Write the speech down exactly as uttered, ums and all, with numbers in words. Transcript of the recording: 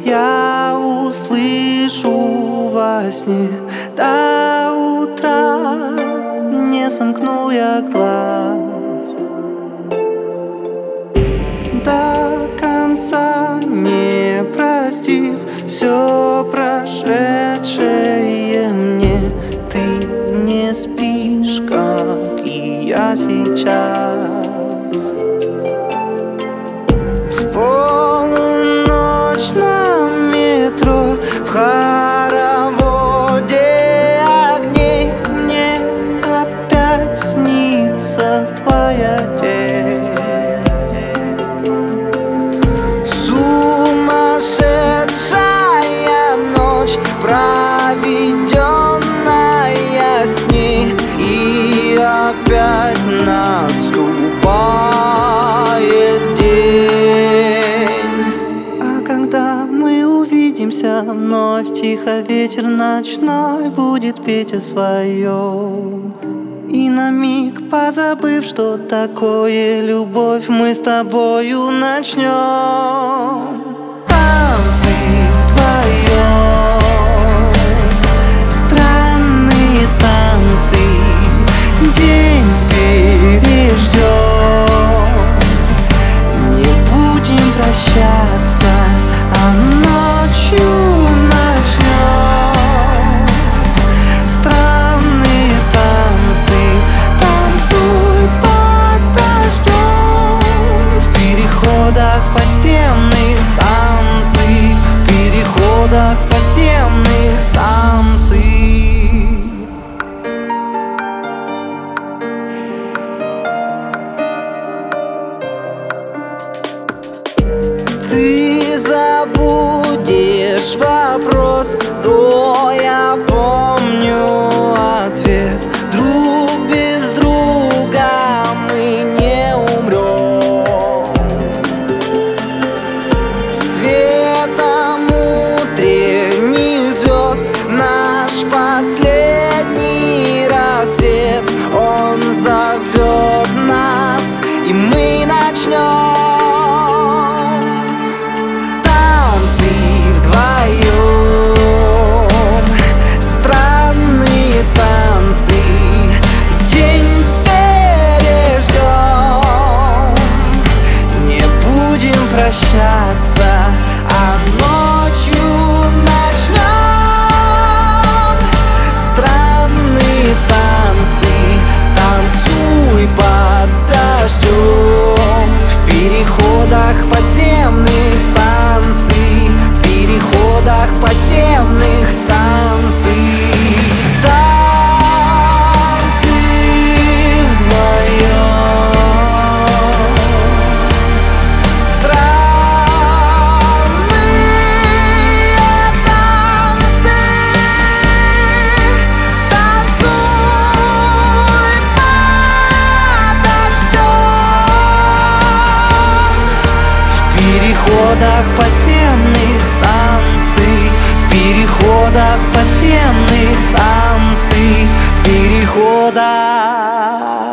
я услышу во сне. До утра не сомкну я глаз, до конца не простив все прошедшее мне. Ты не спишь, как и я сейчас. В полночь на метро, в хороводе огней, мне опять снится твоя тень. Сумасшедшая ночь, проведенная с ней, и опять наступает день. А когда мы увидимся вновь, тихо ветер ночной будет петь о своем. И на миг позабыв, что такое любовь, мы с тобою начнем танцы вдвоем, странные танцы, день переждем. Не будем прощаться, а ночью начнем странные танцы. Танцуй под дождем в переходах подземных станций, в переходах подземных станций. Ты забудешь вопрос, но я помню ответ. Друг без друга мы не умрем. Светом утренних звезд наш последний рассвет. Он зовет нас, и мы начнем вдвоем, странные танцы, день переждем. Не будем прощаться, а ночью начнем странные танцы. Танцуй под дождем в переходах подземных станций, в переходах подземных станций. Танцы вдвоем, странные танцы. Танцуй под дождем в переходах подземных станций, в переходах подземных станций, в переходах.